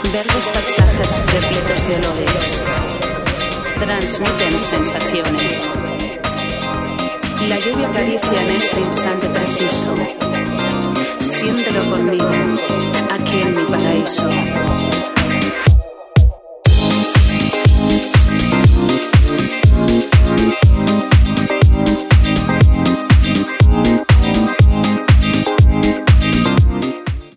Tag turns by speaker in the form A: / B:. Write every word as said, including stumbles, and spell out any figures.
A: Verdes paisajes repletos de olores transmiten sensaciones. La lluvia acaricia en este instante preciso. Siéntelo conmigo, aquí en mi paraíso.